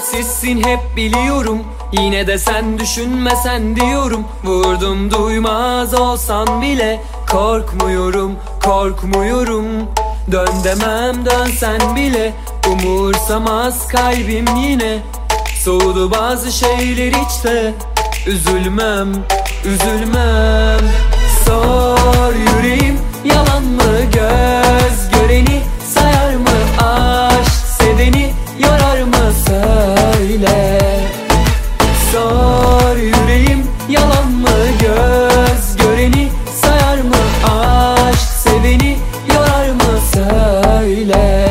Kalpsizsin hep biliyorum, yine de sen düşünmesen diyorum. Vurdum duymaz olsan bile korkmuyorum, korkmuyorum. Dön demem dönsen bile umursamaz kalbim yine. Soğudu bazı şeyler içte, üzülmem, üzülmem. Sor yüreğim, yalan mı göz göreni, sayar mı aşk seveni, yorar mı söyle. Sor yüreğim, yalan mı göz göreni, sayar mı aşk seveni, yorar mı söyle.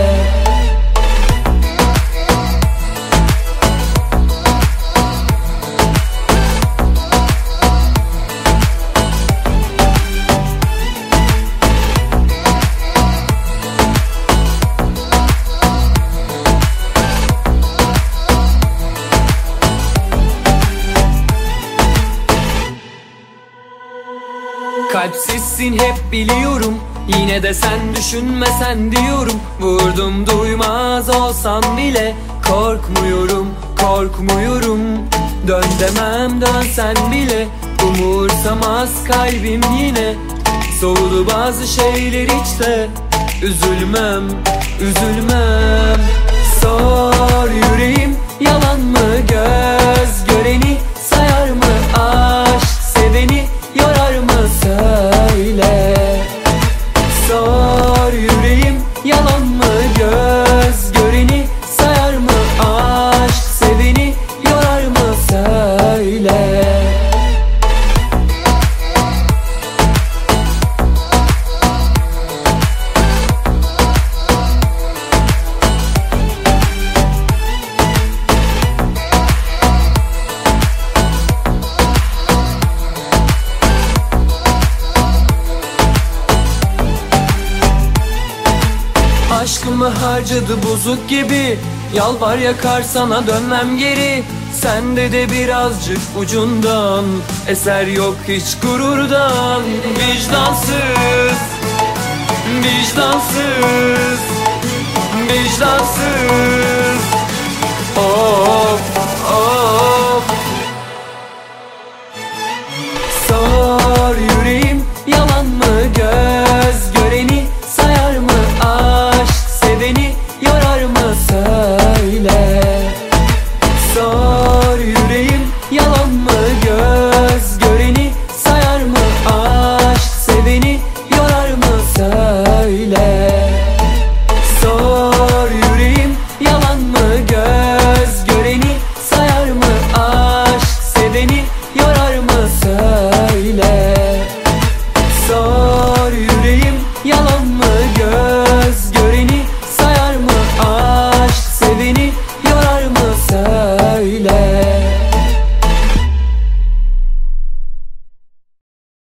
Kalpsizsin hep biliyorum, yine de sen düşünmesen diyorum. Vurdum duymaz olsan bile korkmuyorum, korkmuyorum. Dön demem dönsen bile umursamaz kalbim yine. Soğudu bazı şeyler içte, üzülmem, üzülmem. Sor yüreğim, yalan mı göz göreni, sayar mı aşk seveni, yorar mı söyle. Sor yüreğim, yalan mı göz göreni, sayar mı aşk seveni, yorar mı söyle. Aşkımı harcadı bozuk gibi, yalvar yakar sana dönmem geri. Sende de birazcık ucundan, eser yok hiç gururdan. Vicdansız, vicdansız, vicdansız. Of, of. Sor yüreğim, yalan mı göz göreni, sayar mı aşk seveni, yorar mı söyle. Sor yüreğim, yalan mı göz göreni, sayar mı aşk seveni, yorar mı söyle. Sor yüreğim, yalan mı göz göreni, sayar mı aşk seveni, yorar mı söyle.